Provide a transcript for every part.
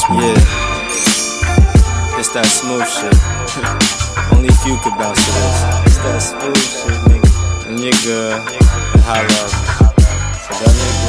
Yeah, it's that smooth shit. Only few could bounce to this. It's that smooth shit, nigga. And your girl, and holla at me. So that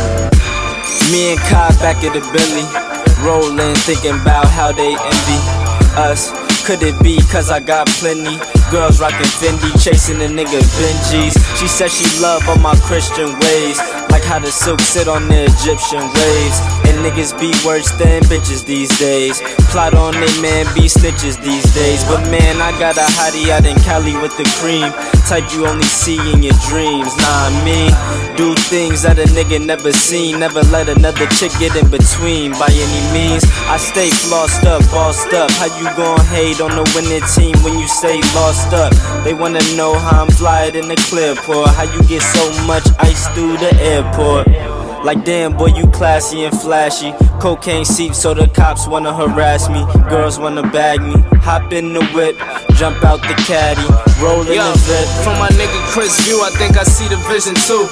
nigga. Me and Kai back at the Billy, rollin', thinking about how they envy us. Could it be cause I got plenty? Girls rockin' Fendi, chasing a nigga Benjis. She said she love all my Christian ways, like how the silk sit on the Egyptian waves. And niggas be worse than bitches these days. Plot on they man, be snitches these days. But man, I got a hottie out in Cali with the cream, type you only see in your dreams. Nah, me do things that a nigga never seen. Never let another chick get in between by any means. I stay flossed up, bossed up. How you gon' hate on the winning team when you stay lost up? They wanna know how I'm flyer in the Clearport. How you get so much ice through the airport? Like damn boy, you classy and flashy. Cocaine seeps so the cops wanna harass me. Girls wanna bag me. Hop in the whip, jump out the caddy, roll in the vet. From my nigga Chris View, I think I see the vision too.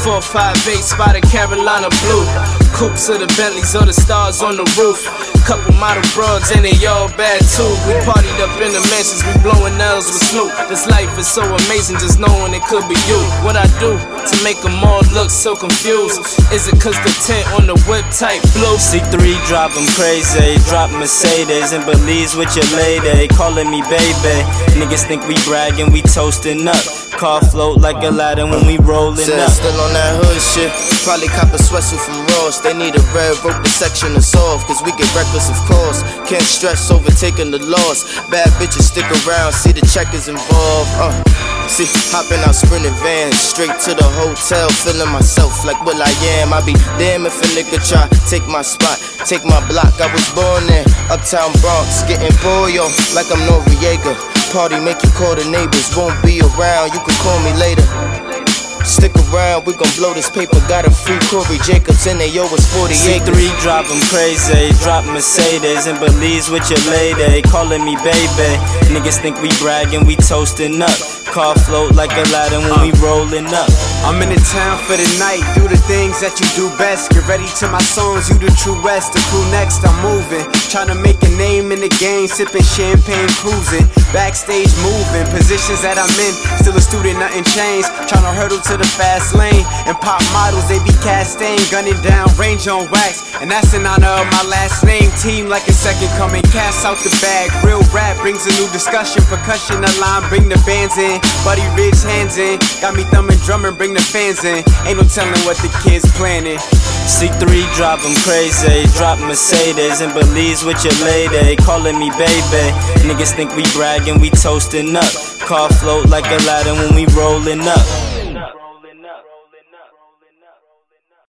458 spotted Carolina blue. Coupes of the Bentleys or the stars on the roof. Couple model broads and they all bad too. We partied up in the mansions, we blowing nails with Snoop. This life is so amazing, just knowing it could be you. What I do to make them all look so confused? Is it cause the tint on the whip type blue? C3 drive them crazy, drop Mercedes in Belize with your lady, calling me baby. Niggas think we bragging, we toasting up. Car float like Aladdin when we rollin' up. Still on that hood shit, probably cop a sweatsuit from Ross. They need a red rope to section us off, cause we get reckless of course. Can't stress overtaking the loss. Bad bitches stick around, see the checkers involved. See, hopping out sprinting vans, straight to the hotel, feeling myself like what I am. I be damn if a nigga try take my spot, take my block. I was born in Uptown Bronx, getting boyo like I'm Noriega. Party make you call the neighbors, won't be around, you can call me later. Stick around, we gon' blow this paper. Got a free Corey Jacobs and they owe us 48. C3 drive them crazy, drop Mercedes in Belize with your lady, calling me baby. Niggas think we bragging, we toasting up. Car float like Aladdin when we rollin' up. I'm in the town for the night, do the things that you do best. Get ready to my songs, you the true west. The crew next, I'm moving, tryna make a name in the game, sipping champagne, cruising, backstage moving, positions that I'm in, still a student, nothing changed. Tryna hurdle to the fast lane, and pop models, they be Castain, gunning down, range on wax, and that's in honor of my last name. Team like a second coming, cast out the bag. Real rap brings a new discussion, percussion the line, bring the bands in. Buddy Rich hands in, got me thumbing, drumming, bring the fans in. Ain't no telling what the kids planning. C3 drive them crazy, drop Mercedes in Belize with your lady, calling me baby. Niggas think we bragging, we toasting up. Car float like Aladdin when we rollin' up.